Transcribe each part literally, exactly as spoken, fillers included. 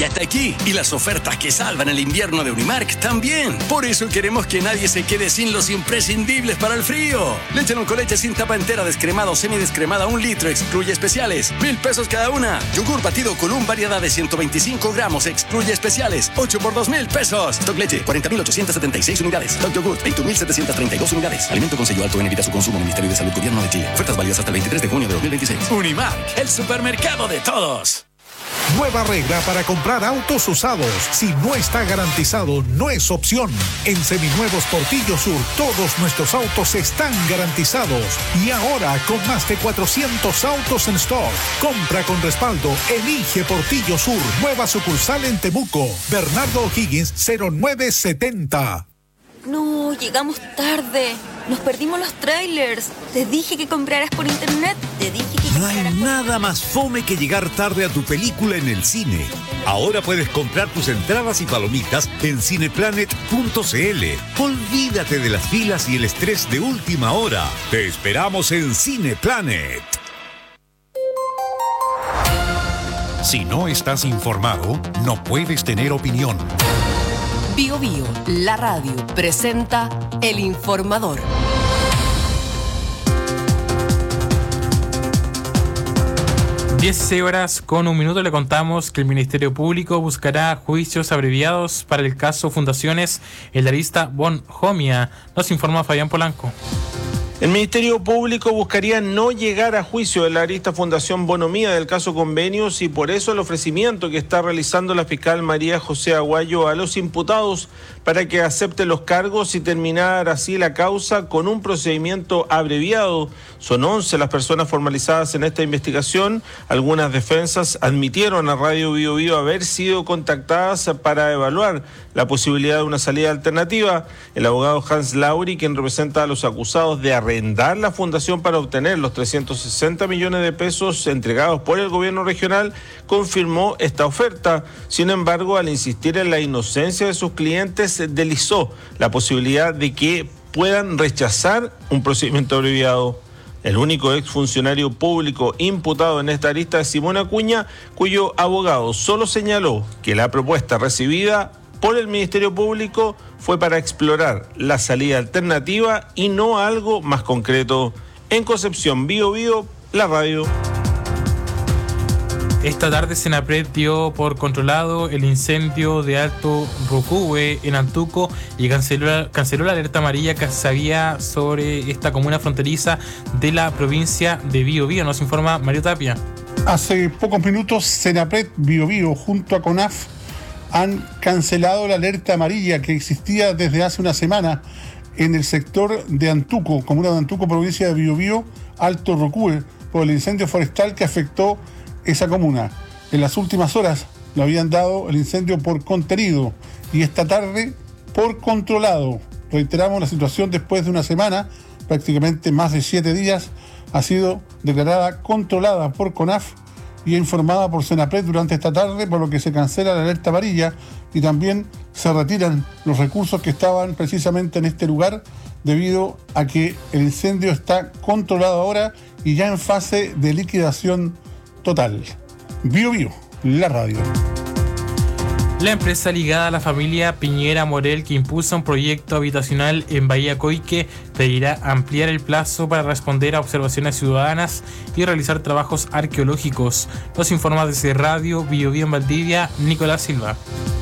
ya está aquí y las ofertas que salvan el invierno de Unimark también. Por eso queremos que nadie se quede sin los imprescindibles para el frío. Leche con leche sin tapa entera, descremada o semidescremada, un litro, excluye especiales, mil pesos cada una. Yogur batido con un variedad de ciento veinticinco gramos, excluye especiales, ocho por dos mil pesos. Stock leche, cuarenta mil ochocientas setenta y seis unidades. Stock yogur, veintiún mil setecientas treinta y dos unidades. Alimento con sello alto en evita su consumo. Ministerio de Salud, Gobierno de Chile. Ofertas válidas hasta el veintitrés de junio de dos mil veintiséis. Unimark, el supermercado de todos. Nueva regla para comprar autos usados. Si no está garantizado, no es opción. En Seminuevos Portillo Sur, todos nuestros autos están garantizados. Y ahora, con más de cuatrocientos autos en stock. Compra con respaldo. Elige Portillo Sur. Nueva sucursal en Temuco. Bernardo O'Higgins, cero nueve setenta. No, llegamos tarde. Nos perdimos los trailers. Te dije que compraras por internet. Te dije que No hay nada más fome que llegar tarde a tu película en el cine. Ahora puedes comprar tus entradas y palomitas en cineplanet punto c l. Olvídate de las filas y el estrés de última hora. Te esperamos en Cineplanet. Si no estás informado, no puedes tener opinión. Bio Bio, la radio, presenta El Informador. dieciséis horas con un minuto le contamos que el Ministerio Público buscará juicios abreviados para el caso Fundaciones en la lista Bonjomia. Nos informa Fabián Polanco. El Ministerio Público buscaría no llegar a juicio de la arista Fundación Bonomía del caso Convenios y por eso el ofrecimiento que está realizando la fiscal María José Aguayo a los imputados para que acepten los cargos y terminar así la causa con un procedimiento abreviado. Son once las personas formalizadas en esta investigación. Algunas defensas admitieron a Radio Bio Bio haber sido contactadas para evaluar la posibilidad de una salida alternativa. El abogado Hans Lauri, quien representa a los acusados de arrendar la fundación para obtener los trescientos sesenta millones de pesos entregados por el gobierno regional, confirmó esta oferta. Sin embargo, al insistir en la inocencia de sus clientes, deslizó la posibilidad de que puedan rechazar un procedimiento abreviado. El único exfuncionario público imputado en esta arista es Simón Acuña, cuyo abogado solo señaló que la propuesta recibida por el Ministerio Público fue para explorar la salida alternativa y no algo más concreto. En Concepción, Bio Bio, la radio. Esta tarde Senapred dio por controlado el incendio de Alto Rucúe en Antuco y canceló, canceló la alerta amarilla que se había sobre esta comuna fronteriza de la provincia de Bio Bio. Nos informa Mario Tapia. Hace pocos minutos Senapred Bio Bio junto a CONAF han cancelado la alerta amarilla que existía desde hace una semana en el sector de Antuco, comuna de Antuco, provincia de Bio Bio, Alto Rucúe, por el incendio forestal que afectó esa comuna. En las últimas horas lo habían dado el incendio por contenido y esta tarde por controlado. Reiteramos, la situación después de una semana, prácticamente más de siete días, ha sido declarada controlada por CONAF y informada por Senapred durante esta tarde, por lo que se cancela la alerta amarilla y también se retiran los recursos que estaban precisamente en este lugar debido a que el incendio está controlado ahora y ya en fase de liquidación total. Bio Bio, la radio. La empresa ligada a la familia Piñera Morel, que impulsa un proyecto habitacional en Bahía Coique, pedirá ampliar el plazo para responder a observaciones ciudadanas y realizar trabajos arqueológicos. Nos informa desde Radio Bio Bio en Valdivia, Nicolás Silva.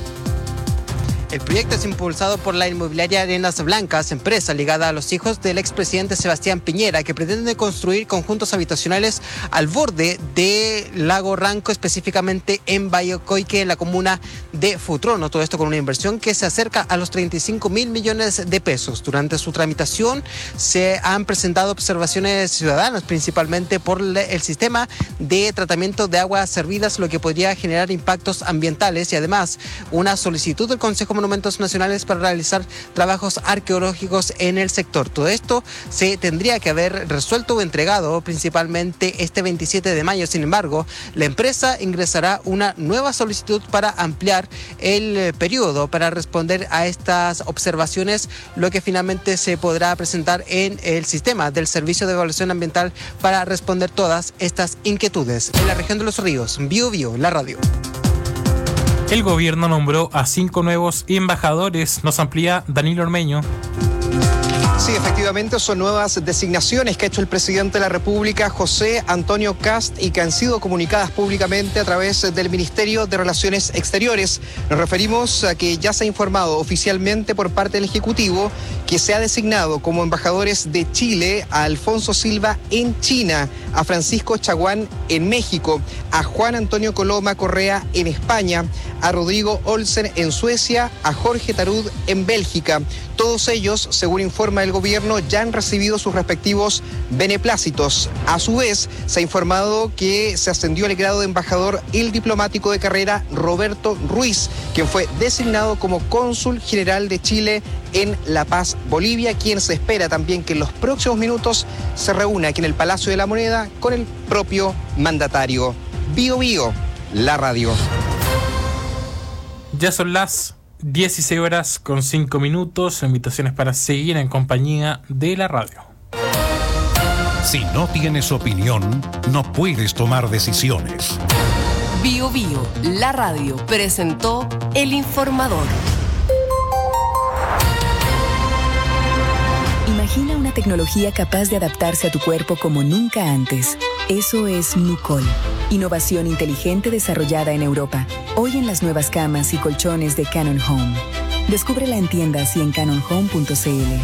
El proyecto es impulsado por la inmobiliaria Arenas Blancas, empresa ligada a los hijos del expresidente Sebastián Piñera, que pretende construir conjuntos habitacionales al borde de Lago Ranco, específicamente en Bahía Coique, en la comuna de Futrono. Todo esto con una inversión que se acerca a los treinta y cinco mil millones de pesos. Durante su tramitación se han presentado observaciones ciudadanas, principalmente por el sistema de tratamiento de aguas servidas, lo que podría generar impactos ambientales, y además una solicitud del Consejo Monumentos Nacionales para realizar trabajos arqueológicos en el sector. Todo esto se tendría que haber resuelto o entregado principalmente este veintisiete de mayo. Sin embargo, la empresa ingresará una nueva solicitud para ampliar el periodo para responder a estas observaciones, lo que finalmente se podrá presentar en el sistema del Servicio de Evaluación Ambiental para responder todas estas inquietudes. En la región de Los Ríos, Bio Bio, la radio. El gobierno nombró a cinco nuevos embajadores. Nos amplía Danilo Ormeño. Sí, efectivamente son nuevas designaciones que ha hecho el presidente de la República, José Antonio Kast, y que han sido comunicadas públicamente a través del Ministerio de Relaciones Exteriores. Nos referimos a que ya se ha informado oficialmente por parte del Ejecutivo que se ha designado como embajadores de Chile a Alfonso Silva en China, a Francisco Chaguán en México, a Juan Antonio Coloma Correa en España, a Rodrigo Olsen en Suecia, a Jorge Tarud en Bélgica. Todos ellos, según informa el gobierno, ya han recibido sus respectivos beneplácitos. A su vez, se ha informado que se ascendió al grado de embajador el diplomático de carrera Roberto Ruiz, quien fue designado como cónsul general de Chile en La Paz, Bolivia, quien se espera también que en los próximos minutos se reúna aquí en el Palacio de la Moneda con el propio mandatario. Bio Bio, la radio. Ya son las dieciséis horas con cinco minutos. Invitaciones para seguir en compañía de la radio. Si no tienes opinión, no puedes tomar decisiones. Bio Bio, la radio, presentó El Informador. Imagina una tecnología capaz de adaptarse a tu cuerpo como nunca antes. Eso es Nucol. Innovación inteligente desarrollada en Europa. Hoy en las nuevas camas y colchones de Canon Home. Descúbrela en tiendas y en canon home punto c l.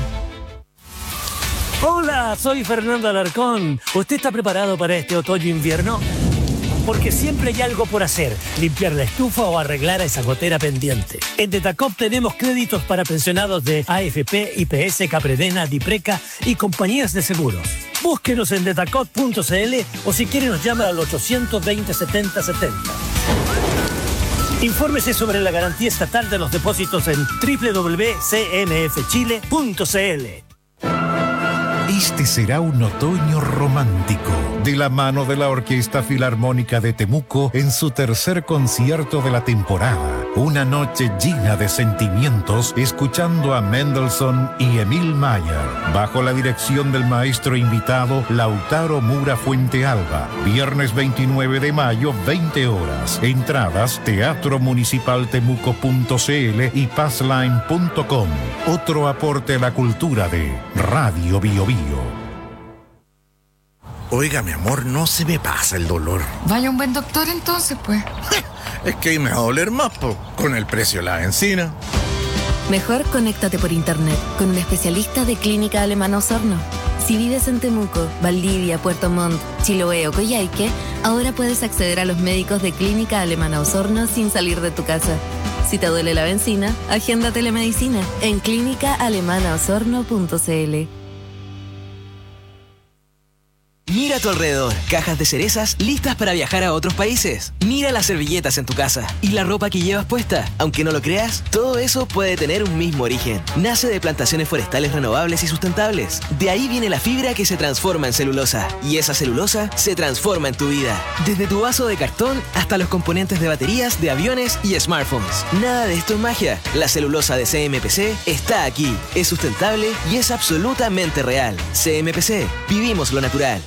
Hola, soy Fernando Alarcón. ¿Usted está preparado para este otoño-invierno? Porque siempre hay algo por hacer, limpiar la estufa o arreglar a esa gotera pendiente. En Detacop tenemos créditos para pensionados de A F P, I P S, Capredena, Dipreca y compañías de seguros. Búsquenos en detacop punto c l o si quiere nos llama al ochocientos veinte, setenta setenta. Infórmese sobre la garantía estatal de los depósitos en doble u doble u doble u punto c n f chile punto c l. Este será un otoño romántico, de la mano de la Orquesta Filarmónica de Temuco en su tercer concierto de la temporada. Una noche llena de sentimientos, escuchando a Mendelssohn y Emil Mayer, bajo la dirección del maestro invitado Lautaro Mura Fuentealba. Viernes veintinueve de mayo, veinte horas. Entradas, teatro municipal temuco punto c l y passline punto com. Otro aporte a la cultura de Radio Bio Bio. Oiga, mi amor, no se me pasa el dolor. Vaya un buen doctor entonces, pues. Es que ahí me va a doler más, po, con el precio de la benzina. Mejor conéctate por internet con un especialista de Clínica Alemana Osorno. Si vives en Temuco, Valdivia, Puerto Montt, Chiloé o Coyhaique, ahora puedes acceder a los médicos de Clínica Alemana Osorno sin salir de tu casa. Si te duele la benzina, agenda telemedicina en clínica alemana osorno punto c l. Mira a tu alrededor, cajas de cerezas listas para viajar a otros países. Mira las servilletas en tu casa y la ropa que llevas puesta. Aunque no lo creas, todo eso puede tener un mismo origen. Nace de plantaciones forestales renovables y sustentables. De ahí viene la fibra que se transforma en celulosa. Y esa celulosa se transforma en tu vida. Desde tu vaso de cartón hasta los componentes de baterías, de aviones y smartphones. Nada de esto es magia. La celulosa de C M P C está aquí. Es sustentable y es absolutamente real. C M P C. Vivimos lo natural.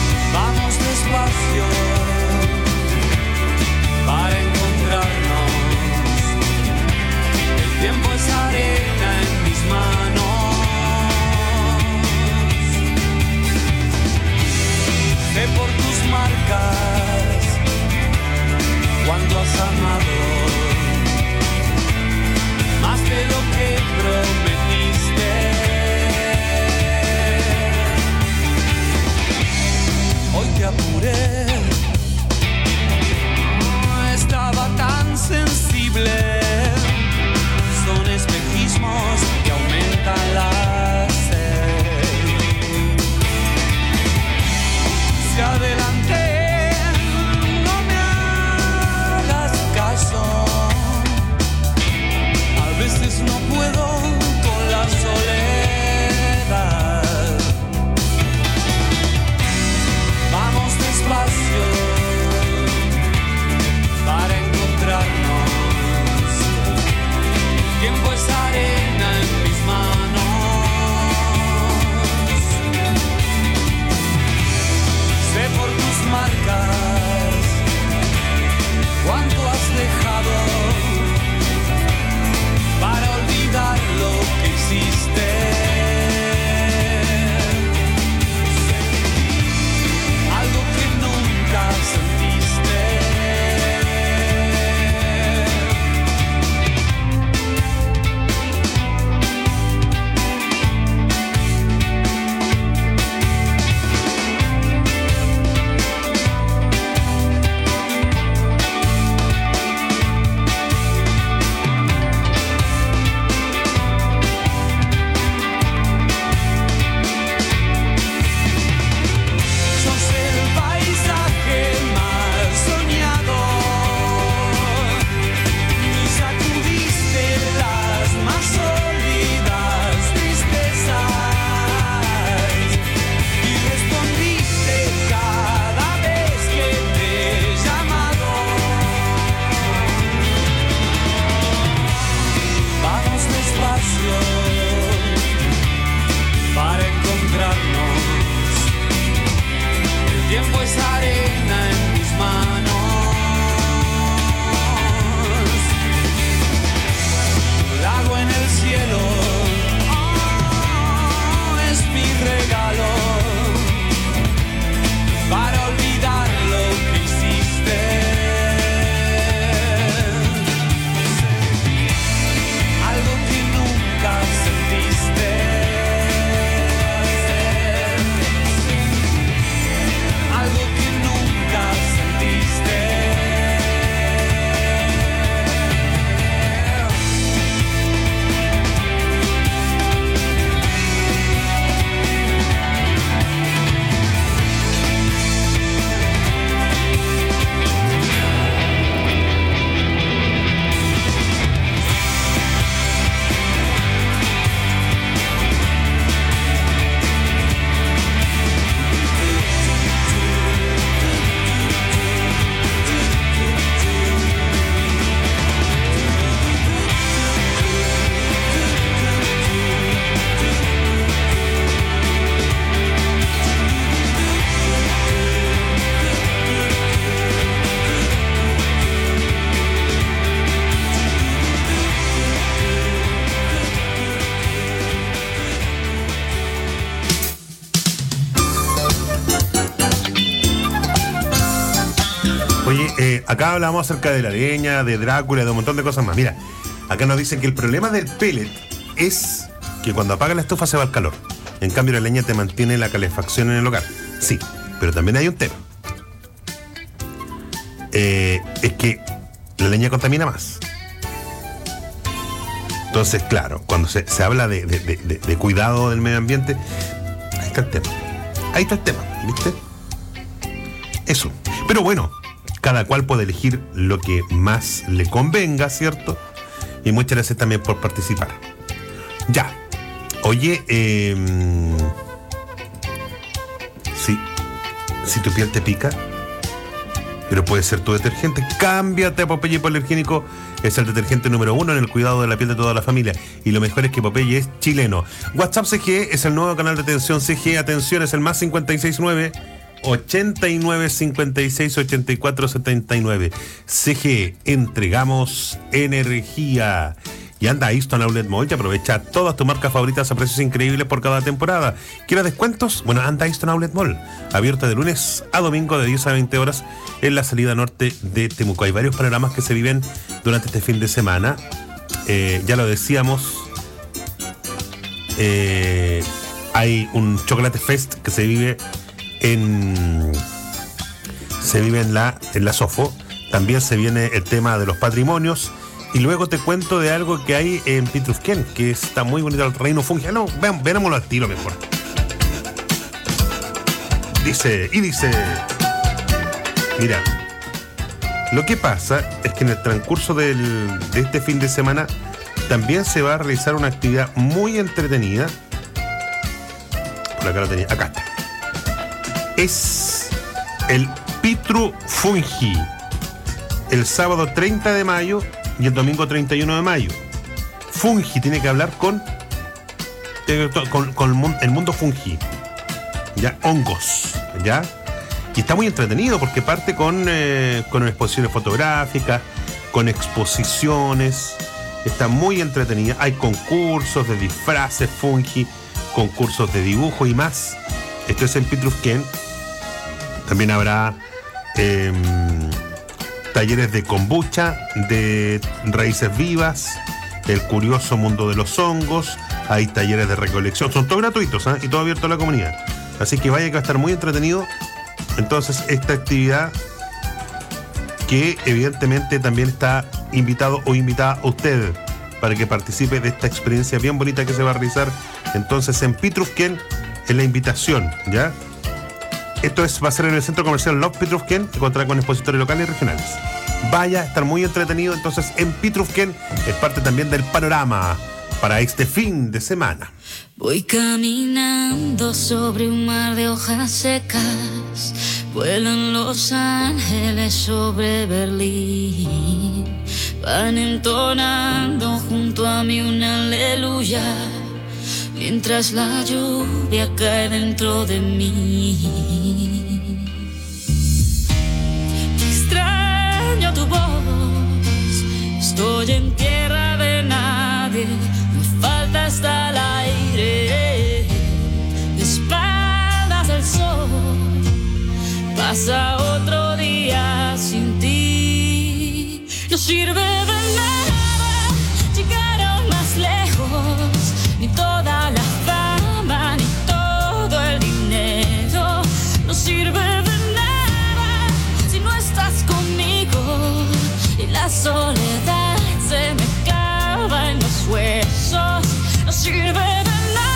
Para encontrarnos porque acá hablamos acerca de la leña, de Drácula, de un montón de cosas más. Mira, acá nos dicen que el problema del pellet es que cuando apaga la estufa se va el calor. En cambio, la leña te mantiene la calefacción en el hogar. Sí, pero también hay un tema. Eh, es que la leña contamina más. Entonces, claro, cuando se, se habla de, de, de, de cuidado del medio ambiente, ahí está el tema. Ahí está el tema, ¿viste? Eso. Pero bueno, cada cual puede elegir lo que más le convenga, ¿cierto? Y muchas gracias también por participar. Ya. Oye, eh, sí, si tu piel te pica, pero puede ser tu detergente, cámbiate a Popeye Hipoalergénico. Es el detergente número uno en el cuidado de la piel de toda la familia. Y lo mejor es que Popeye es chileno. WhatsApp C G es el nuevo canal de atención C G. Atención, es el más cincuenta y seis nueve, ochenta y nueve, cincuenta y seis, ochenta y cuatro, setenta y nueve. C G, entregamos energía. Y anda a Easton Outlet Mall y aprovecha todas tus marcas favoritas a precios increíbles por cada temporada. ¿Quieres descuentos? Bueno, anda a Easton Outlet Mall. Abierta de lunes a domingo de diez a veinte horas en la salida norte de Temuco. Hay varios panoramas que se viven durante este fin de semana. Eh, ya lo decíamos. Eh, hay un Chocolate Fest que se vive en... Se vive en la, en la Sofo. También se viene el tema de los patrimonios. Y luego te cuento de algo que hay en Pitrufquén, que está muy bonito, el reino fungi. No, vean, veámoslo al tiro mejor. Dice, y dice... Mira, lo que pasa es que en el transcurso del, de este fin de semana también se va a realizar una actividad muy entretenida. Por acá lo tenía, acá está. Es el Pitrufungi. El sábado treinta de mayo y el domingo treinta y uno de mayo. Fungi tiene que hablar con, con, con el mundo fungi. Ya, hongos. Ya. Y está muy entretenido porque parte con, eh, con exposiciones fotográficas, con exposiciones. Está muy entretenida. Hay concursos de disfraces fungi, concursos de dibujo y más. Esto es en Pitrufquén. También habrá eh, talleres de kombucha, de raíces vivas, el curioso mundo de los hongos. Hay talleres de recolección. Son todos gratuitos, ¿eh? Y todo abierto a la comunidad. Así que vaya que va a estar muy entretenido. Entonces, esta actividad que evidentemente también está invitado o invitada a usted para que participe de esta experiencia bien bonita que se va a realizar entonces en Pitrufquén, en la invitación, ¿ya? Esto es, va a ser en el Centro Comercial Love Pitrufquén, que contará con expositores locales y regionales. Vaya a estar muy entretenido entonces en Pitrufquén, es parte también del panorama para este fin de semana. Voy caminando sobre un mar de hojas secas, vuelan los ángeles sobre Berlín, van entonando junto a mí una aleluya, mientras la lluvia cae dentro de mí. Extraño tu voz, estoy en tierra de nadie, me falta hasta el aire, de espaldas al sol, pasa otro día sin ti. No sirve de nada llegar más lejos, ni toda la fama, ni todo el dinero. No sirve de nada si no estás conmigo, y la soledad se me clava en los huesos. No sirve de nada.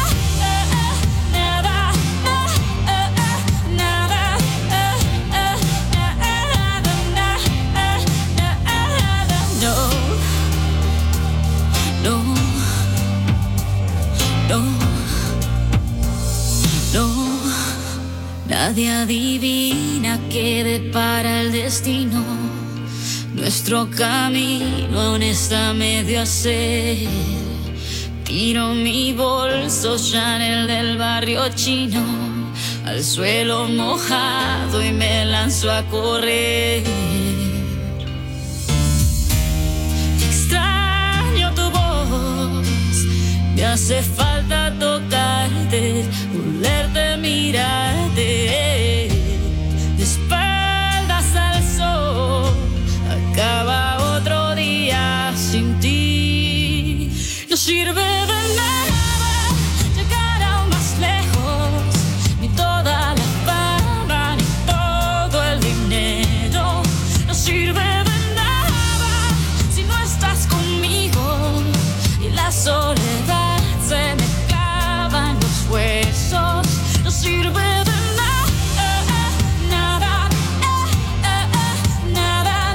Nadie adivina qué depara el destino. Nuestro camino aún está medio a hacer. Tiro mi bolso Chanel del barrio chino al suelo mojado y me lanzo a correr. Extraño tu voz, me hace falta tocarte, olerte, mirarte, de espaldas al sol, sirve de nada, nada, nada,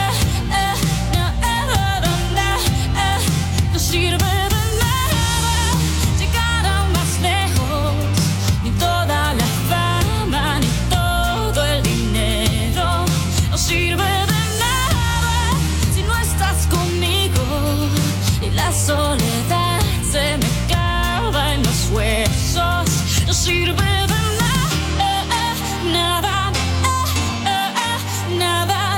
no sirve de nada llegar aún más lejos, ni toda la fama, ni todo el dinero, no sirve de nada si no estás conmigo y la soledad se me clava en los huesos, no sirve de nada, nada, nada,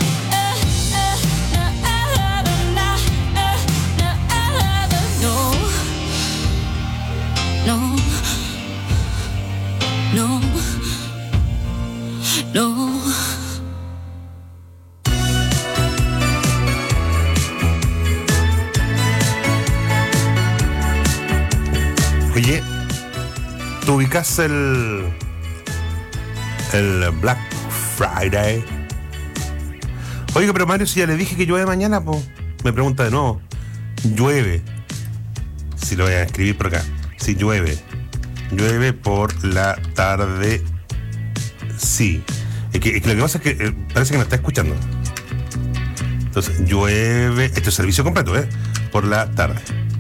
no, no, no, no. Oye, ¿tú ubicas el el Black Friday? Oiga, pero Mario, si ya le dije que llueve mañana, pues me pregunta de nuevo. Llueve. Si lo voy a escribir por acá. Si llueve. Llueve por la tarde. Sí. Es que, es que lo que pasa es que eh, parece que me está escuchando. Entonces, llueve. Esto es servicio completo, ¿eh? Por la tarde.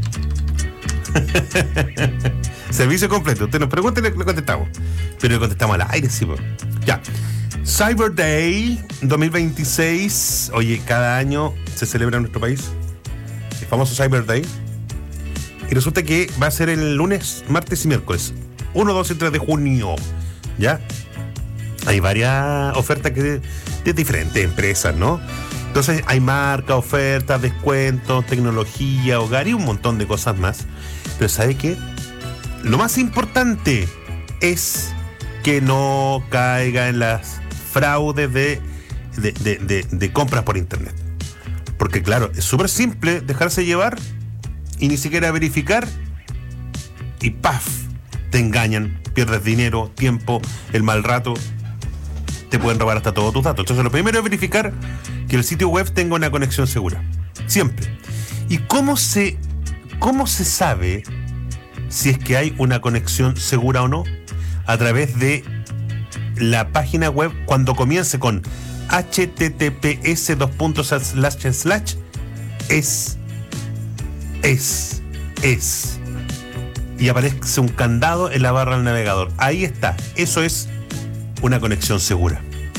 Servicio completo. Usted nos pregunta y le, le contestamos. Pero le contestamos al aire, sí, pues. Ya. Cyber Day dos mil veintiséis. Oye, cada año se celebra en nuestro país el famoso Cyber Day. Y resulta que va a ser el lunes, martes y miércoles. uno, dos y tres de junio. ¿Ya? Hay varias ofertas que de, de diferentes empresas, ¿no? Entonces hay marcas, ofertas, descuentos, tecnología, hogar y un montón de cosas más. Pero ¿sabe qué? Lo más importante es que no caiga en las fraudes de, de, de, de, de compras por internet. Porque claro, es súper simple dejarse llevar y ni siquiera verificar y ¡paf! Te engañan, pierdes dinero, tiempo, el mal rato, te pueden robar hasta todos tus datos. Entonces lo primero es verificar que el sitio web tenga una conexión segura, siempre. ¿Y cómo se, cómo se sabe si es que hay una conexión segura o no? A través de la página web cuando comience con https dos puntos slash slash es es es y aparece un candado en la barra del navegador. Ahí está, eso es una conexión segura.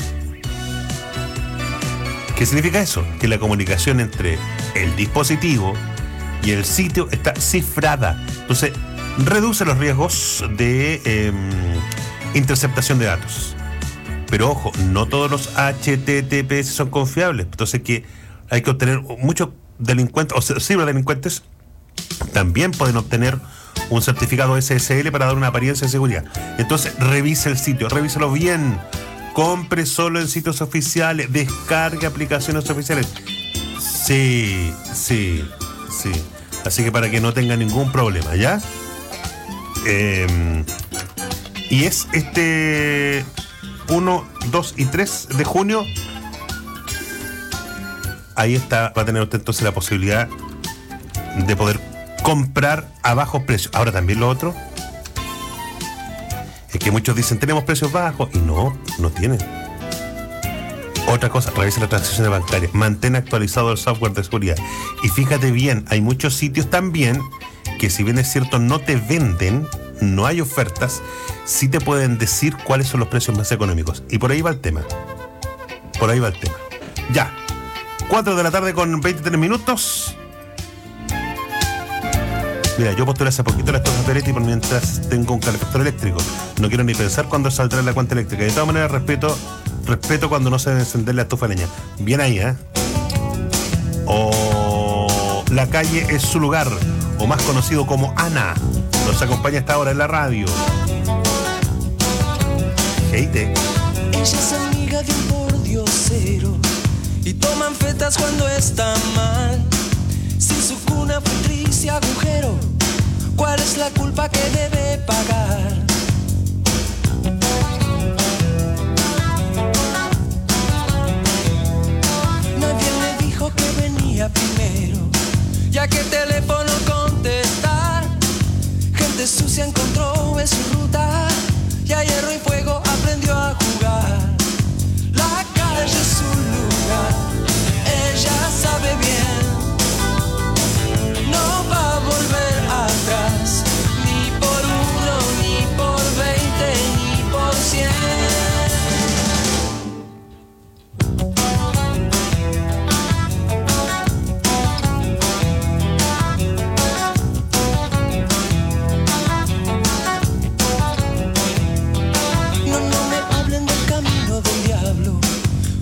¿Qué significa eso? Que la comunicación entre el dispositivo y el sitio está cifrada. Entonces reduce los riesgos de eh, interceptación de datos. Pero ojo, no todos los H T T P S son confiables. Entonces que hay que obtener muchos delincuentes o ciberdelincuentes también pueden obtener un certificado S S L para dar una apariencia de seguridad. Entonces revise el sitio, revíselo bien, compre solo en sitios oficiales, descargue aplicaciones oficiales. Sí, sí, sí. Así que para que no tenga ningún problema, ¿ya? Eh, y es este uno, dos y tres de junio. Ahí está, va a tener usted entonces la posibilidad de poder comprar a bajos precios. Ahora también lo otro es que muchos dicen tenemos precios bajos y no, no tienen. Otra cosa, revisa las transacciones bancarias, mantén actualizado el software de seguridad. Y fíjate bien, hay muchos sitios también que si bien es cierto no te venden, no hay ofertas, sí te pueden decir cuáles son los precios más económicos. Y por ahí va el tema. Por ahí va el tema. Ya. cuatro de la tarde con veintitrés minutos. Mira, yo postulé hace poquito la estufa Peretti por mientras tengo un calefactor eléctrico. No quiero ni pensar cuándo saldrá la cuenta eléctrica. De todas maneras, respeto, respeto cuando no se debe encender la estufa leña. Bien ahí, ¿eh? O la calle es su lugar, o más conocido como Ana. Nos acompaña esta hora en la radio. Heite. Ella es amiga de un pordiosero y toman fetas cuando está mal. Si su cuna fue triste agujero, ¿cuál es la culpa que debe pagar? Nadie le dijo que venía primero, ya que el teléfono contestar. Gente sucia encontró en su ruta y ayer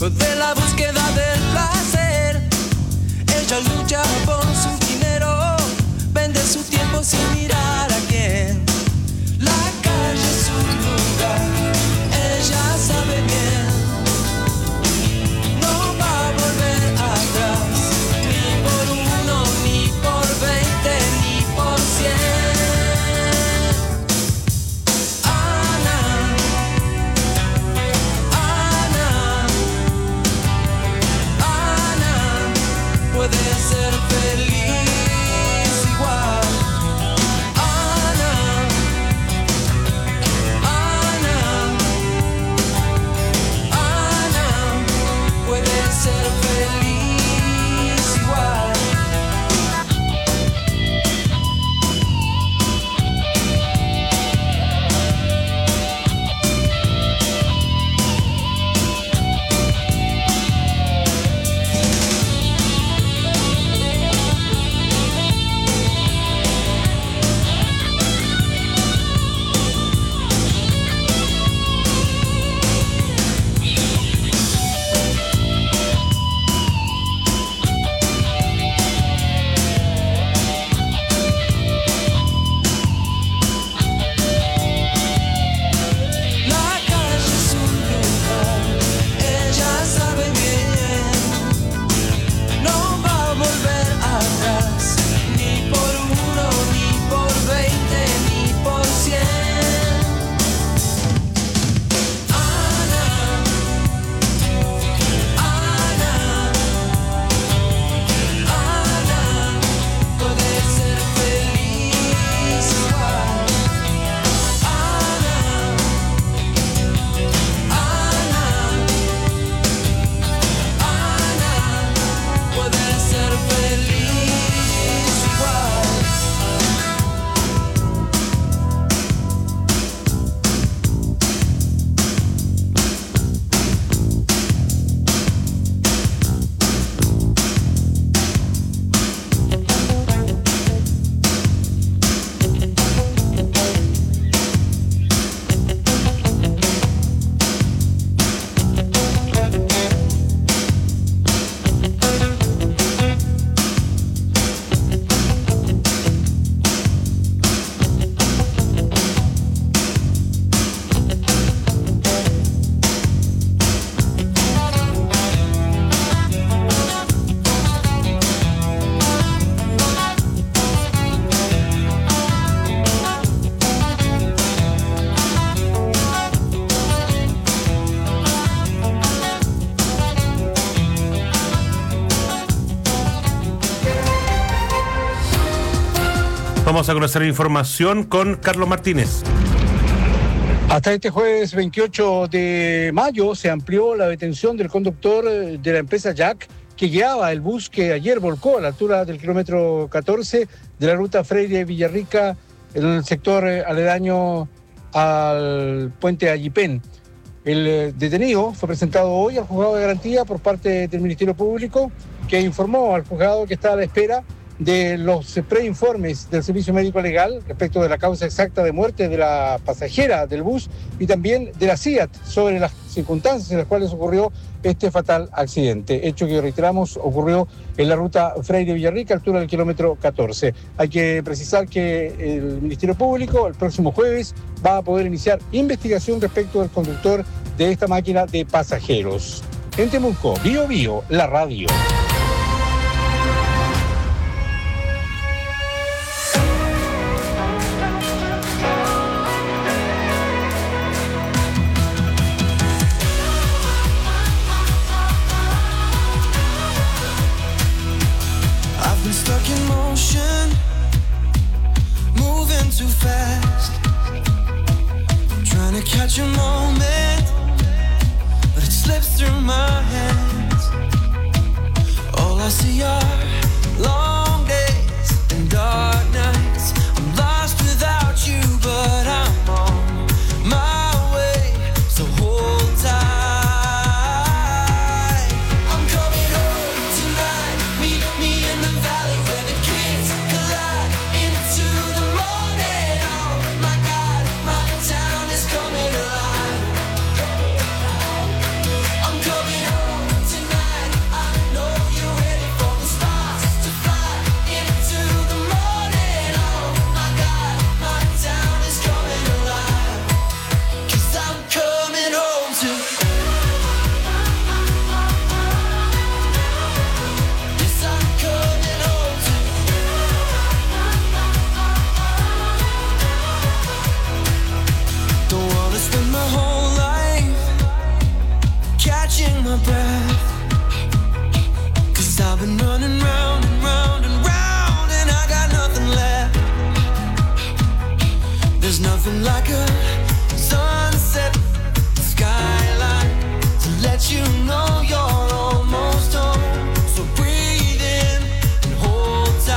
de la búsqueda del placer. Ella lucha por su dinero, vende su tiempo sin mirar a quién. La calle es su lugar, ella sabe bien. No va a volver atrás, ni por uno, ni por veinte, ni por cien. Ana, Ana, Ana, puede ser feliz igual. Ana, Ana, Ana, puede ser feliz igual. La calle es un lugar, ella sabe bien. No va a volver atrás, ni por uno, ni por veinte, ni por cien. Ana, Ana, Ana, puede ser feliz igual. Ana, Ana, Ana, puede ser feliz igual. Vamos a conocer información con Carlos Martínez. Hasta este jueves veintiocho de mayo se amplió la detención del conductor de la empresa Jack que guiaba el bus que ayer volcó a la altura del kilómetro catorce de la ruta Freire Villarrica en el sector aledaño al puente Allipén. El detenido fue presentado hoy al juzgado de garantía por parte del Ministerio Público, que informó al juzgado que está a la espera de los preinformes del Servicio Médico Legal respecto de la causa exacta de muerte de la pasajera del bus y también de la C I A T sobre las circunstancias en las cuales ocurrió este fatal accidente, hecho que, reiteramos, ocurrió en la ruta Freire Villarrica, altura del kilómetro catorce. Hay que precisar que el Ministerio Público el próximo jueves va a poder iniciar investigación respecto del conductor de esta máquina de pasajeros. En Temuco, Bio Bio, la radio. Stuck in motion, moving too fast, trying to catch a moment, but it slips through my hands. All I see are long days and dark nights. I'm lost without you, but I'm on my way, so hold tight. Coming home running round and round and round, and I got nothing left. There's nothing like a sunset skyline to let you know you're almost home. So breathe in and hold tight.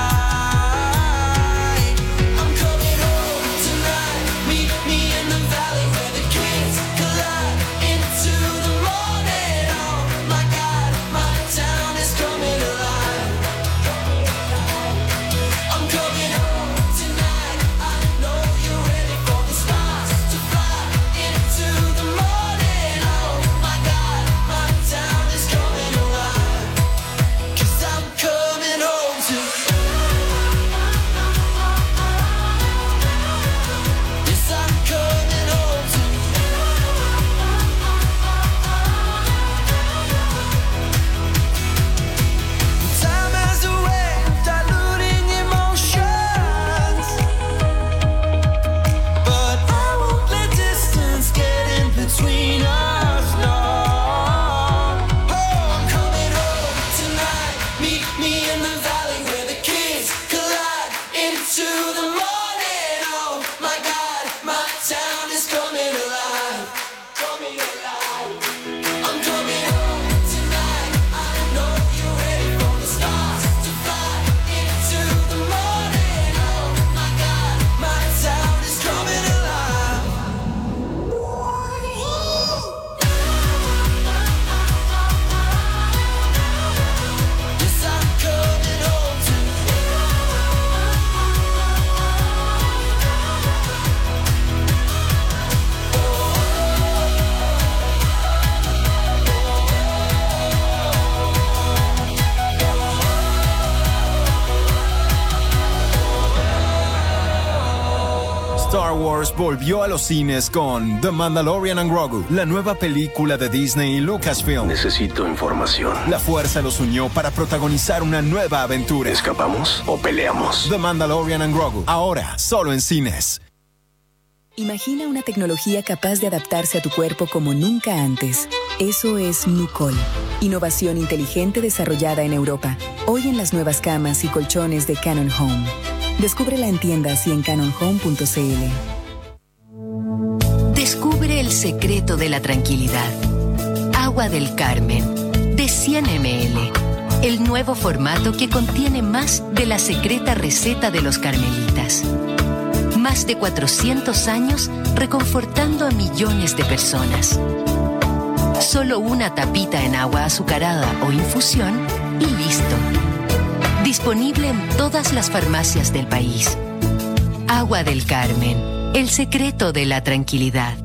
I'm coming home tonight. Meet me in the valley where the kids collide into the morning. Oh my God, my town is coming alive. I'm coming home tonight. I know you're ready for the stars to fly into the morning. Oh my God, my town is coming alive. 'Cause I'm coming home to. Yes, I'm coming home to. Time has a way of diluting emotions, but I won't let distance get in between us, no. Oh, I'm coming home tonight. Meet me in the valley where the kids collide into the morning. Oh my God, my town is coming alive. Coming alive. I'm coming home tonight. I know you're ready for the stars to fly into the morning. Oh my God, my town is coming alive. Yes, I'm coming home to. Star Wars volvió a los cines con The Mandalorian and Grogu, la nueva película de Disney y Lucasfilm. Necesito información. La fuerza los unió para protagonizar una nueva aventura. ¿Escapamos o peleamos? The Mandalorian and Grogu, ahora solo en cines. Imagina una tecnología capaz de adaptarse a tu cuerpo como nunca antes. Eso es Nucol. Innovación inteligente desarrollada en Europa. Hoy en las nuevas camas y colchones de Canon Home. Descúbrela en tiendas y en canon home punto c l. Descubre el secreto de la tranquilidad. Agua del Carmen, de cien mililitros. El nuevo formato que contiene más de la secreta receta de los carmelitas. Más de cuatrocientos años reconfortando a millones de personas. Solo una tapita en agua azucarada o infusión y listo. Disponible en todas las farmacias del país. Agua del Carmen, el secreto de la tranquilidad.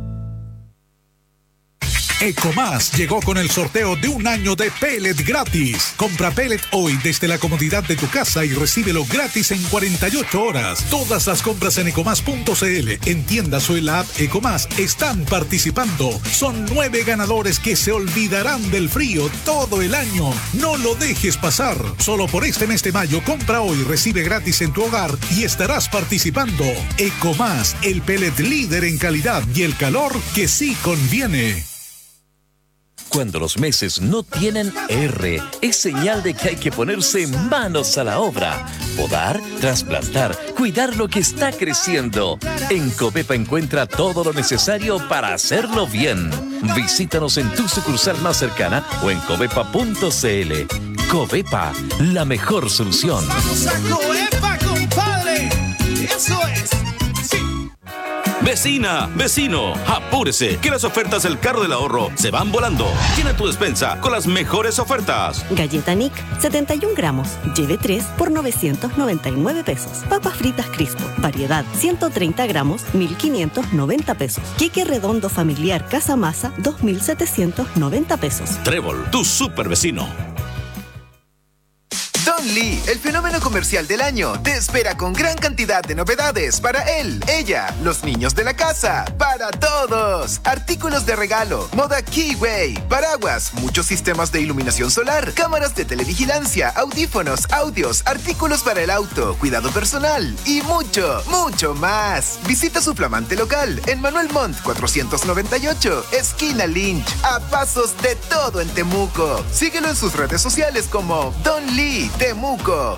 Ecomás llegó con el sorteo de un año de pellet gratis. Compra pellet hoy desde la comodidad de tu casa y recíbelo gratis en cuarenta y ocho horas. Todas las compras en ecomás punto c l, en tiendas o en la app Ecomás están participando. Son nueve ganadores que se olvidarán del frío todo el año. No lo dejes pasar. Solo por este mes de mayo, compra hoy, recibe gratis en tu hogar y estarás participando. Ecomás, el pellet líder en calidad y el calor que sí conviene. Cuando los meses no tienen R, es señal de que hay que ponerse manos a la obra. Podar, trasplantar, cuidar lo que está creciendo. En Covepa encuentra todo lo necesario para hacerlo bien. Visítanos en tu sucursal más cercana o en covepa punto c l. Covepa, la mejor solución. ¡Vamos a Covepa, compadre! ¡Eso es! Vecina, vecino, apúrese, que las ofertas del carro del ahorro se van volando. Llena tu despensa con las mejores ofertas. Galleta Nick, setenta y un gramos, lleve tres por novecientos noventa y nueve pesos. Papas fritas Crispo, variedad, ciento treinta gramos, mil quinientos noventa pesos. Queque redondo familiar Casa Masa, dos mil setecientos noventa pesos. Trébol, tu super vecino. Don Lee, el fenómeno comercial del año, te espera con gran cantidad de novedades para él, ella, los niños de la casa, para todos. Artículos de regalo, moda Keyway, paraguas, muchos sistemas de iluminación solar, cámaras de televigilancia, audífonos, audios, artículos para el auto, cuidado personal y mucho, mucho más. Visita su flamante local en Manuel Montt cuatrocientos noventa y ocho, esquina Lynch, a pasos de todo en Temuco. Síguelo en sus redes sociales como Don Lee Temuco.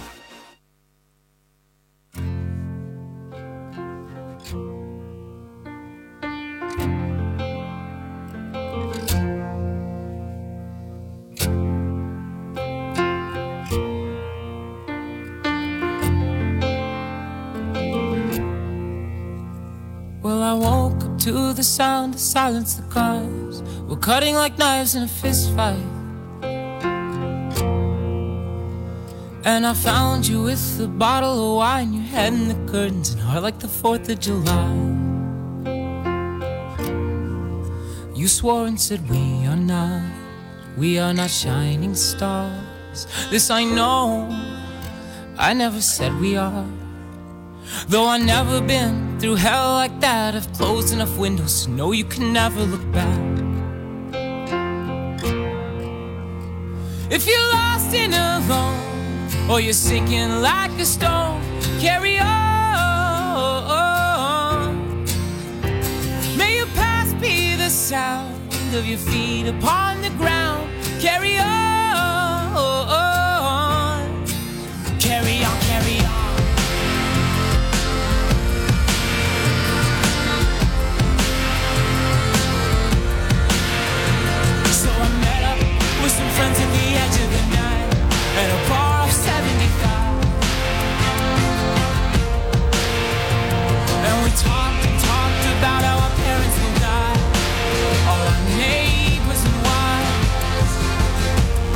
Well, I woke up to the sound of silence. The cars were cutting like knives in a fist fight. And I found you with a bottle of wine, your head in the curtains and heart like the fourth of July. You swore and said we are not, we are not shining stars. This I know, I never said we are. Though I never been through hell like that, I've closed enough windows to know you can never look back. If you're lost and alone, or you're sinking like a stone, carry on. May your past be the sound of your feet upon the ground. Carry on. Carry on, carry on. So I met up with some friends at the edge of the night at a bar off seventy-five, and we talked and talked about how our parents will die, all our neighbors and wives.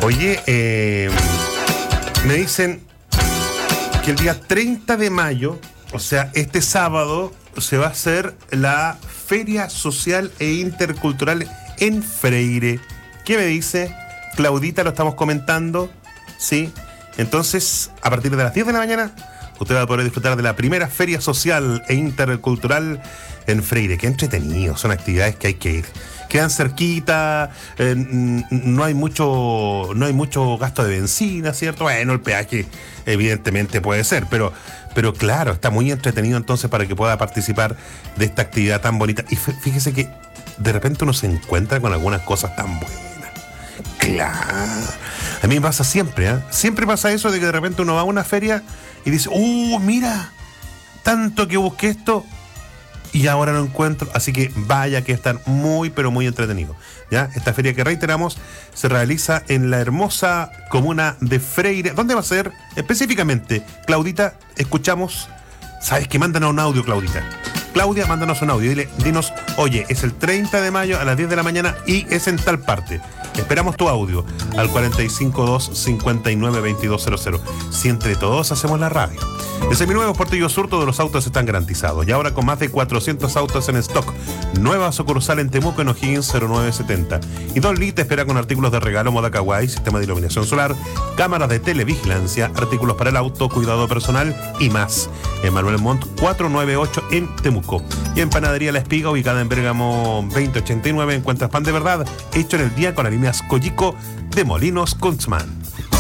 Oye, eh, me dicen que el día treinta de mayo, o sea, este sábado, se va a hacer la Feria Social e Intercultural en Freire. ¿Qué me dice? Claudita, lo estamos comentando, ¿sí? Entonces, a partir de las diez de la mañana, usted va a poder disfrutar de la primera Feria Social e Intercultural en Freire. Qué entretenido, son actividades que hay que ir. Quedan cerquita, eh, no hay mucho no hay mucho gasto de benzina, ¿cierto? Bueno, el peaje evidentemente puede ser, pero, pero claro, está muy entretenido entonces para que pueda participar de esta actividad tan bonita. Y fíjese que de repente uno se encuentra con algunas cosas tan buenas. Claro. A mí me pasa siempre, ¿eh? Siempre pasa eso de que de repente uno va a una feria y dice, ¡uh, mira! Tanto que busqué esto y ahora lo encuentro. Así que vaya que están muy, pero muy entretenidos, ¿ya? Esta feria que reiteramos se realiza en la hermosa comuna de Freire. ¿Dónde va a ser específicamente? Claudita, escuchamos. ¿Sabes qué? Mándanos un audio, Claudita. Claudia, mándanos un audio. Dile, dinos, oye, es el treinta de mayo a las diez de la mañana y es en tal parte. Esperamos tu audio al cuarenta y cinco dos cincuenta y nueve veintidós cero cero. Si entre todos hacemos la radio. En Seminuevos Portillo Sur todos los autos están garantizados. Y ahora con más de cuatrocientos autos en stock. Nueva sucursal en Temuco en O'Higgins cero nueve setenta. Y Don Lee te espera con artículos de regalo, moda kawaii, sistema de iluminación solar, cámaras de televigilancia, artículos para el auto, cuidado personal y más. En Manuel Montt cuatrocientos noventa y ocho en Temuco. Y en Panadería La Espiga, ubicada en Bérgamo veinte ochenta y nueve, encuentras pan de verdad hecho en el día con harinas Collico de Molinos Kunzman.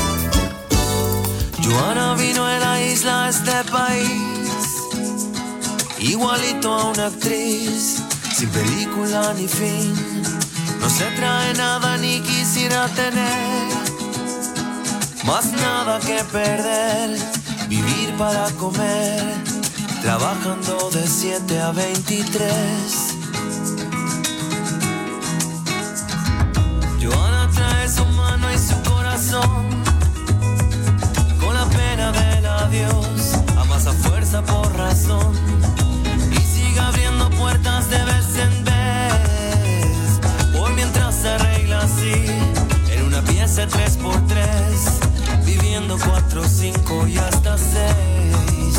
Joana vino de la isla a este país, igualito a una actriz, sin película ni fin. No se trae nada ni quisiera tener, más nada que perder. Vivir para comer, trabajando de siete a veintitrés. Joana trae su mano y su corazón, con la pena del adiós, amasa fuerza por razón, y sigue abriendo puertas de vez en vez, por mientras se arregla así, en una pieza tres por tres, viviendo cuatro, cinco y hasta seis.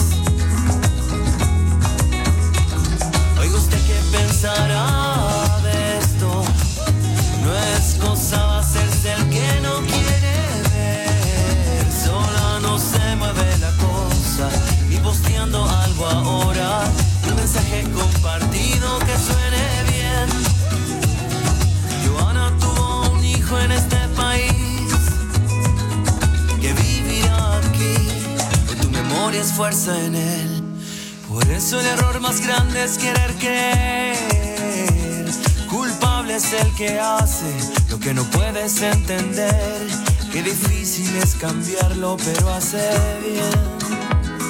Oiga usted qué pensará de esto, no es cosa hacerse el que no quiere ver, sola no se mueve la cosa, ni posteando algo ahora, un mensaje compartido que suene bien. Joana tuvo un hijo en este país, que vivirá aquí, con tu memoria es fuerza en él, por eso el error más grande es querer creer, culpable es el que hace lo que no puedes entender, qué difícil es cambiarlo pero hace bien.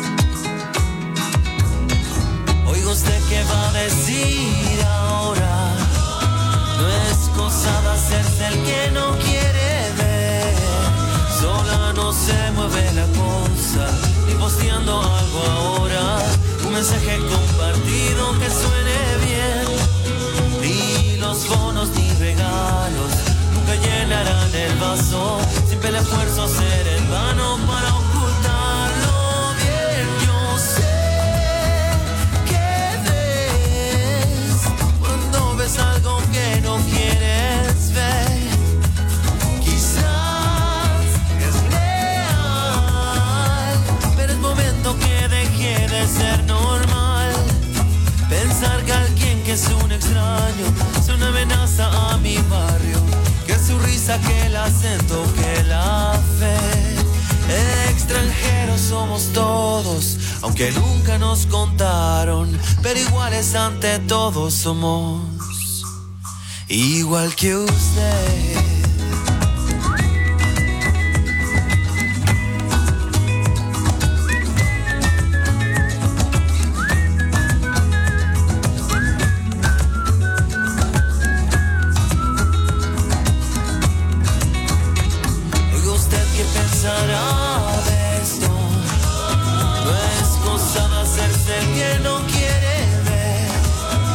Oiga usted qué va a decir ahora, no es cosa de hacerse el que no quiere ver, sola no se mueve la cosa, ni posteando algo ahora, un mensaje compartido que suene bien, ni los bonos ni regalos nunca llenarán el vaso, siempre el esfuerzo será en vano para ocultarlo bien. Yo sé que ves cuando ves algo que no quieres ver, quizás es real, pero es momento que deje de ser normal, pensar que alguien que es un extraño es una amenaza a mi barrio, que su risa, que el acento, que la fe. Extranjeros somos todos, aunque nunca nos contaron, pero iguales ante todos somos, igual que usted. De esto, no es cosa de hacerse el que no quiere ver,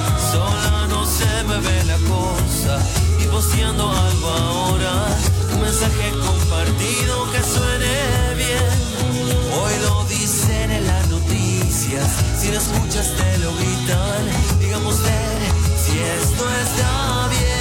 sola no se mueve la cosa, y posteando algo ahora, un mensaje compartido que suene bien. Hoy lo dicen en las noticias, si no escuchas te lo gritan. Digámosle si esto está bien.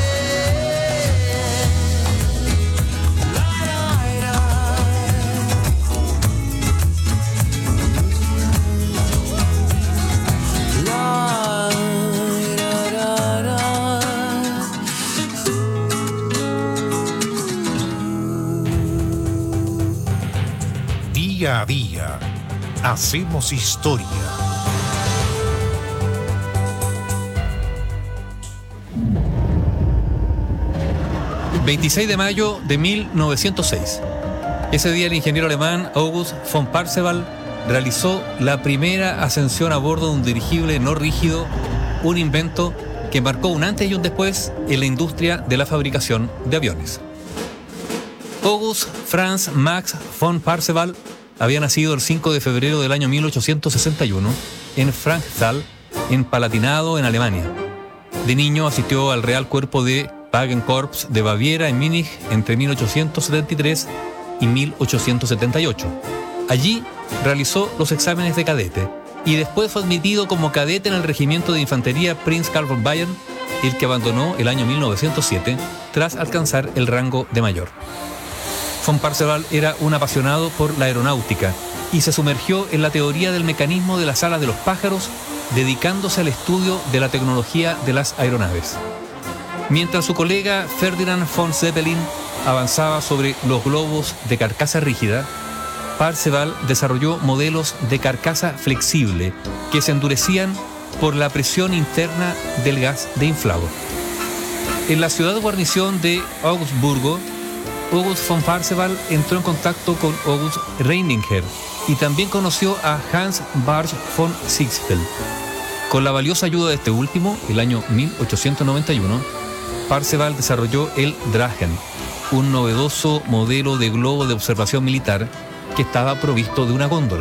Día a día, hacemos historia. veintiséis de mayo de mil novecientos seis. Ese día el ingeniero alemán August von Parseval realizó la primera ascensión a bordo de un dirigible no rígido, un invento que marcó un antes y un después en la industria de la fabricación de aviones. August Franz Max von Parseval había nacido el cinco de febrero del año mil ochocientos sesenta y uno en Frankenthal, en Palatinado, en Alemania. De niño asistió al Real Cuerpo de Wagenkorps de Baviera en Múnich entre mil ochocientos setenta y tres y mil ochocientos setenta y ocho. Allí realizó los exámenes de cadete y después fue admitido como cadete en el regimiento de infantería Prinz Karl von Bayern, el que abandonó el año mil novecientos siete tras alcanzar el rango de mayor. Von Parseval era un apasionado por la aeronáutica y se sumergió en la teoría del mecanismo de las alas de los pájaros, dedicándose al estudio de la tecnología de las aeronaves. Mientras su colega Ferdinand von Zeppelin avanzaba sobre los globos de carcasa rígida, Parseval desarrolló modelos de carcasa flexible que se endurecían por la presión interna del gas de inflado. En la ciudad guarnición de Augsburgo, August von Parseval entró en contacto con August Reininger y también conoció a Hans Barth von Ziegfeld. Con la valiosa ayuda de este último, el año mil ochocientos noventa y uno, Parseval desarrolló el Drachen, un novedoso modelo de globo de observación militar que estaba provisto de una góndola.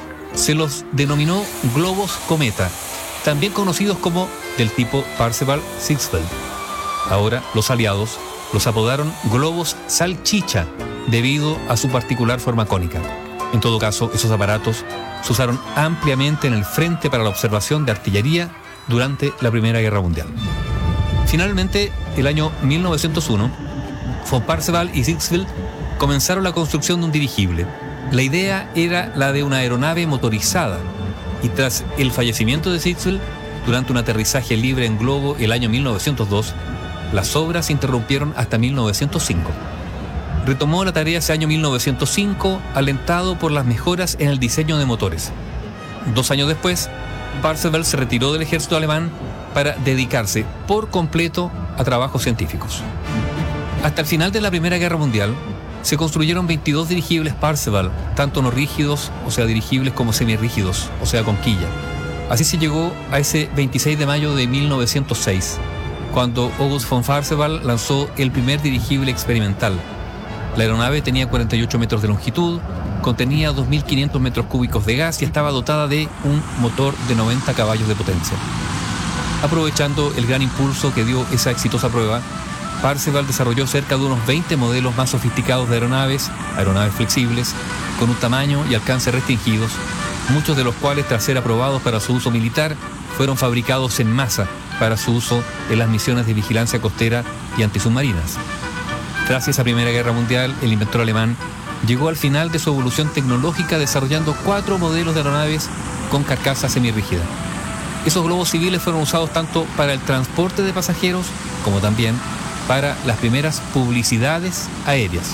Se los denominó globos cometa, también conocidos como del tipo Parseval-Ziegfeld. Ahora los aliados los apodaron globos salchicha debido a su particular forma cónica. En todo caso, esos aparatos se usaron ampliamente en el frente para la observación de artillería durante la Primera Guerra Mundial. Finalmente, el año mil novecientos uno, von Parseval y Ziegfeld comenzaron la construcción de un dirigible. La idea era la de una aeronave motorizada y tras el fallecimiento de Ziegfeld, durante un aterrizaje libre en globo el año mil novecientos dos, las obras se interrumpieron hasta mil novecientos cinco. Retomó la tarea ese año mil novecientos cinco, alentado por las mejoras en el diseño de motores. Dos años después, Parseval se retiró del ejército alemán para dedicarse por completo a trabajos científicos. Hasta el final de la Primera Guerra Mundial, se construyeron veintidós dirigibles Parseval, tanto no rígidos, o sea, dirigibles, como semirrígidos, o sea, con quilla. Así se llegó a ese veintiséis de mayo de mil novecientos seis, cuando August von Parseval lanzó el primer dirigible experimental. La aeronave tenía cuarenta y ocho metros de longitud, contenía dos mil quinientos metros cúbicos de gas y estaba dotada de un motor de noventa caballos de potencia. Aprovechando el gran impulso que dio esa exitosa prueba, Parseval desarrolló cerca de unos veinte modelos más sofisticados de aeronaves, aeronaves flexibles, con un tamaño y alcance restringidos, muchos de los cuales, tras ser aprobados para su uso militar, fueron fabricados en masa para su uso en las misiones de vigilancia costera y antisubmarinas. Tras esa Primera Guerra Mundial, el inventor alemán llegó al final de su evolución tecnológica desarrollando cuatro modelos de aeronaves con carcasa semirrígida. Esos globos civiles fueron usados tanto para el transporte de pasajeros como también para las primeras publicidades aéreas.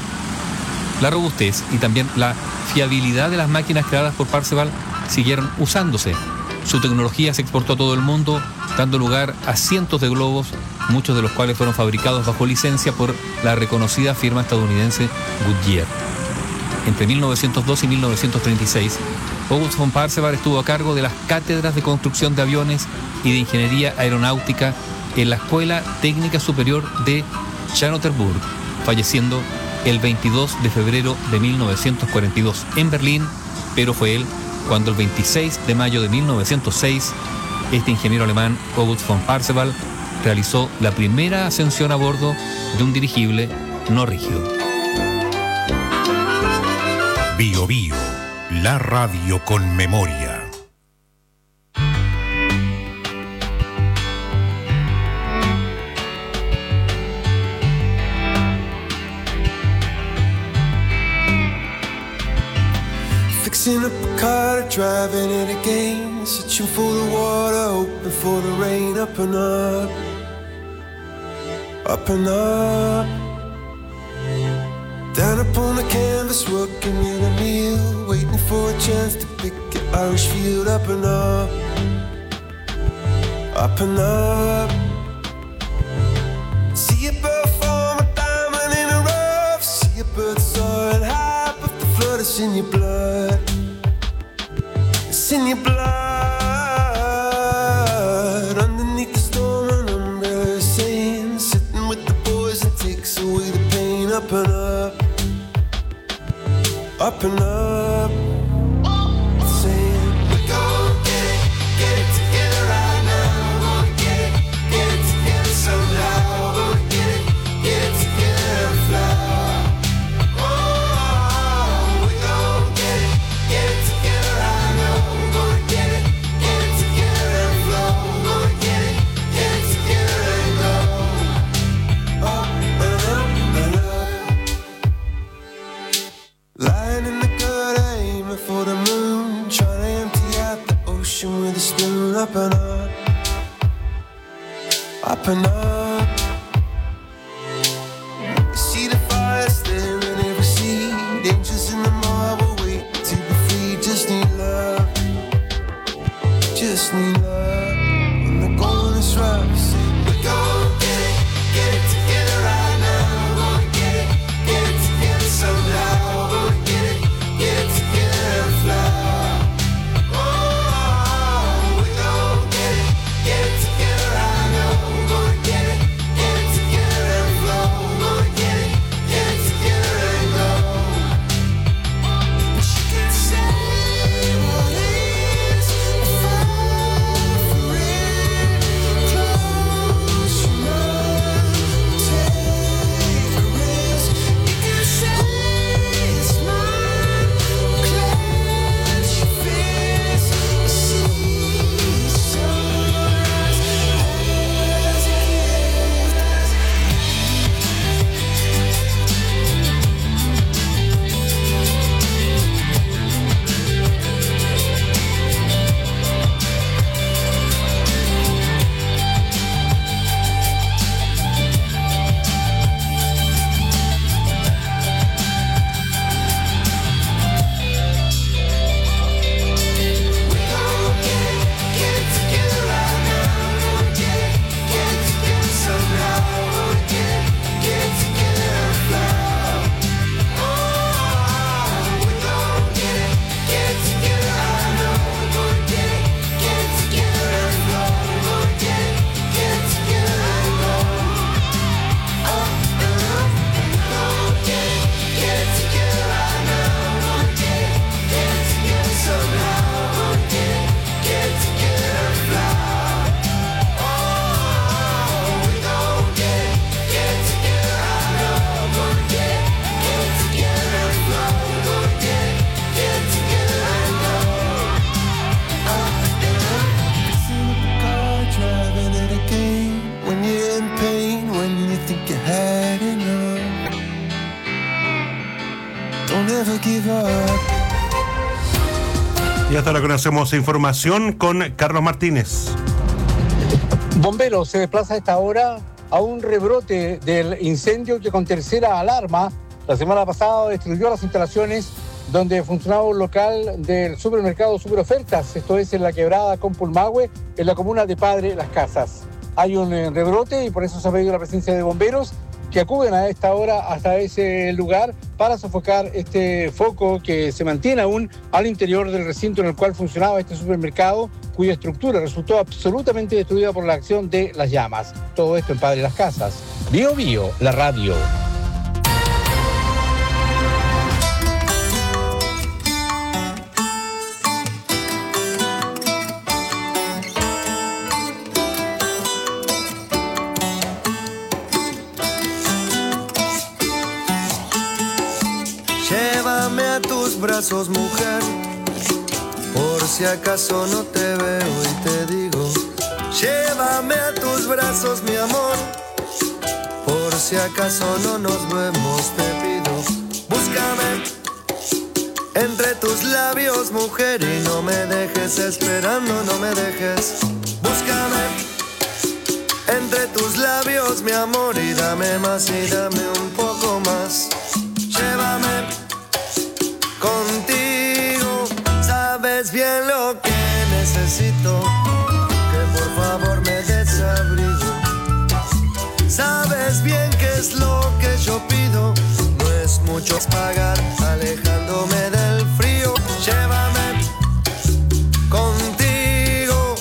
La robustez y también la fiabilidad de las máquinas creadas por Parseval siguieron usándose. Su tecnología se exportó a todo el mundo, dando lugar a cientos de globos, muchos de los cuales fueron fabricados bajo licencia por la reconocida firma estadounidense Goodyear. Entre mil novecientos dos y mil novecientos treinta y seis, August von Parseval estuvo a cargo de las cátedras de construcción de aviones y de ingeniería aeronáutica en la Escuela Técnica Superior de Charlottenburg, falleciendo el veintidós de febrero de mil novecientos cuarenta y dos en Berlín, pero fue él cuando el veintiséis de mayo de mil novecientos seis, este ingeniero alemán August von Parseval realizó la primera ascensión a bordo de un dirigible no rígido. Bio Bio, la radio con memoria. Fixing up a car, driving it again, searching for the water, hoping for the rain. Up and up, up and up. Down upon the canvas, working in a meal, waiting for a chance to pick an Irish field. Up and up, up and up. See a bird form a diamond in a rough. See a bird soaring high, but the flood is in your blood. It's in your blood. Underneath the storm, an umbrella is saying, sitting with the boys and takes away the pain. Up and up, up and up, saying, we're gonna get it, get it together right now. We're gonna get it, get it together somehow. We're gonna get it, get it together and fly. Oh, we're gonna get it, get it together right now. We're gonna get it, get it together and flow. We're gonna get it, get it together and go. Up and up and up. Lying in the gutter, aiming for the moon, trying to empty out the ocean with a spoon. Up and up, up and up. You see the fire staring in every seed, angels in the marble waiting to be free. Just need love, just need love. When the going is rough, say we're gonna get it, get it together right now. We're gonna get it, get it together somehow. We're gonna get it, get it together and fly. Oh, we're gonna get it, get it together right now. We're gonna get it, get it together and flow. We're gonna get it, get it together and go. But you can say what is far for it. Close your eyes, take a risk. You can say it's mine. Clench your fists, see sunrise as a Y hasta ahora conocemos información con Carlos Martínez. Bomberos se desplaza a esta hora a un rebrote del incendio que con tercera alarma la semana pasada destruyó las instalaciones donde funcionaba un local del supermercado Superofertas, esto es en la quebrada con Pulmahue, en la comuna de Padre Las Casas. Hay un eh, rebrote y por eso se ha pedido la presencia de bomberos que acuden a esta hora hasta ese lugar para sofocar este foco que se mantiene aún al interior del recinto en el cual funcionaba este supermercado, cuya estructura resultó absolutamente destruida por la acción de las llamas. Todo esto en Padre Las Casas. Bio Bio, la radio. Llévame a tus brazos, mujer. Por si acaso no te veo y te digo, llévame a tus brazos, mi amor. Por si acaso no nos vemos, te pido, búscame entre tus labios, mujer, y no me dejes esperando, no me dejes. Búscame entre tus labios, mi amor, y dame más y dame un poco más. Llévame contigo, sabes bien lo que necesito, que por favor me des abrigo. Sabes bien qué es lo que yo pido, no es mucho pagar alejándome del frío. Llévame contigo.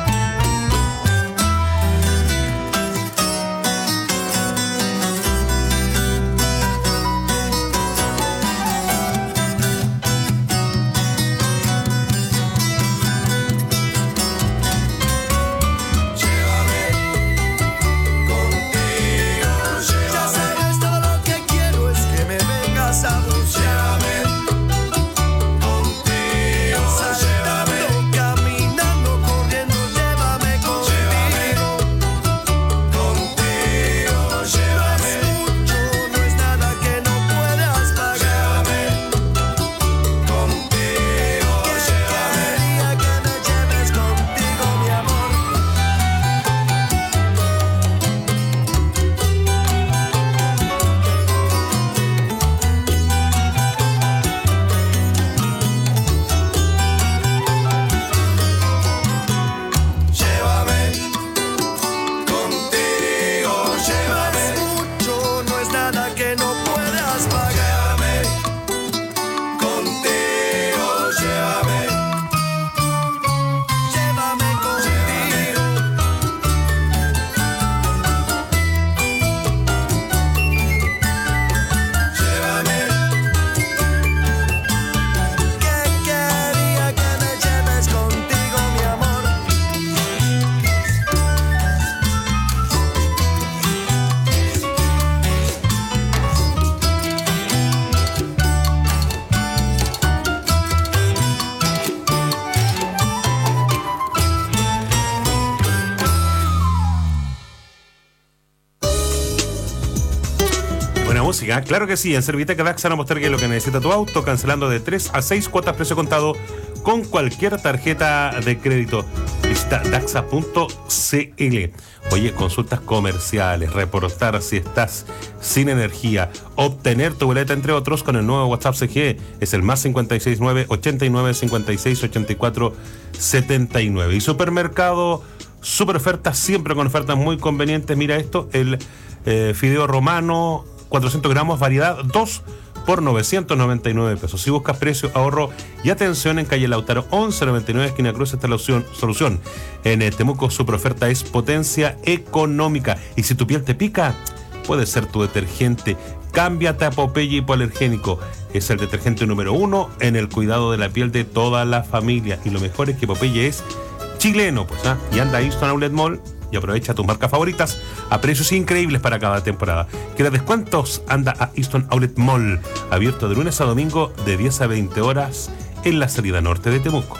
música. Claro que sí, en Serviteca Daxa vamos a mostrar que es lo que necesita tu auto, cancelando de tres a seis cuotas precio contado con cualquier tarjeta de crédito. Visita daxa punto c l. Oye, consultas comerciales, reportar si estás sin energía, obtener tu boleta, entre otros, con el nuevo WhatsApp C G E. Es el más cincuenta y seis nueve ochenta y nueve cincuenta y seis ochenta y cuatro setenta y nueve. Y Supermercado Super Ofertas, siempre con ofertas muy convenientes. Mira esto, el eh, fideo romano, cuatrocientos gramos, variedad dos por novecientos noventa y nueve pesos. Si buscas precio, ahorro y atención, en calle Lautaro once noventa y nueve, esquina Cruz, está la opción, solución. En eh, Temuco, Super Oferta es potencia económica. Y si tu piel te pica, puede ser tu detergente. Cámbiate a Popeye Hipoalergénico. Es el detergente número uno en el cuidado de la piel de toda la familia. Y lo mejor es que Popeye es chileno, pues, ¿ah? Y anda a Easton Outlet Mall y aprovecha tus marcas favoritas a precios increíbles para cada temporada. ¿Quieres descuentos? Anda a Easton Outlet Mall, abierto de lunes a domingo de diez a veinte horas en la salida norte de Temuco.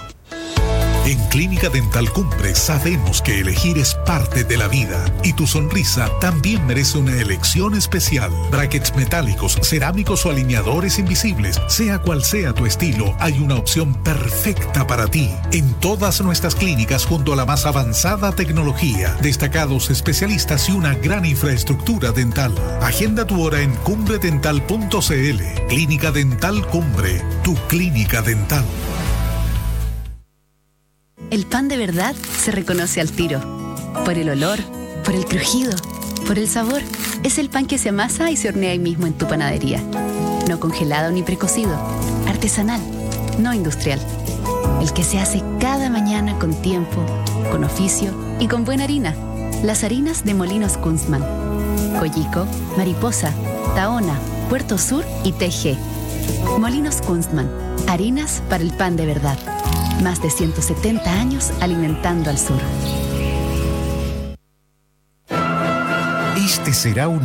En Clínica Dental Cumbre sabemos que elegir es parte de la vida y tu sonrisa también merece una elección especial. Brackets metálicos, cerámicos o alineadores invisibles, sea cual sea tu estilo, hay una opción perfecta para ti. En todas nuestras clínicas, junto a la más avanzada tecnología, destacados especialistas y una gran infraestructura dental. Agenda tu hora en cumbre dental punto c l. Clínica Dental Cumbre, tu clínica dental. El pan de verdad se reconoce al tiro. Por el olor, por el crujido, por el sabor. Es el pan que se amasa y se hornea ahí mismo en tu panadería. No congelado ni precocido. Artesanal, no industrial. El que se hace cada mañana con tiempo, con oficio y con buena harina. Las harinas de Molinos Kunstmann. Coyico, Mariposa, Tahona, Puerto Sur y T G. Molinos Kunstmann. Harinas para el pan de verdad. Más de ciento setenta años alimentando al sur. Este será un